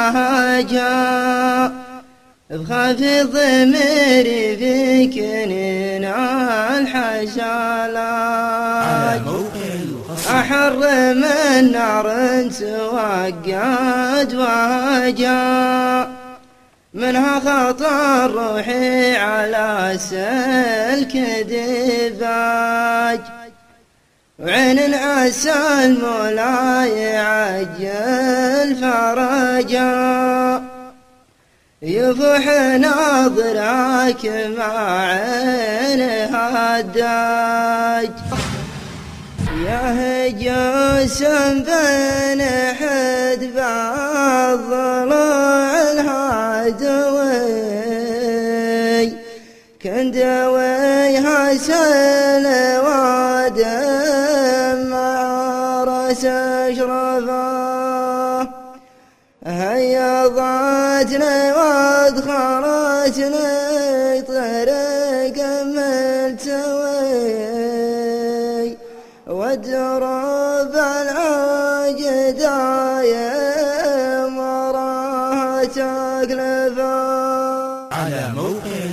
وهجا بخافض ضميري في كنين الحشالات أحر من نار توقد وهجا منها خطر روحي على سلك دباج وعين عسى المولى يعجل فرجا يفوح ناظرك مع عينها الداج يا هجوسا بين حدب الضلوع الهادوي كندويها سلوى مع رأس أشرفه هيضتني وادخلتني طريق ملتوي والدروب العجداية وراها تكلفه على موقع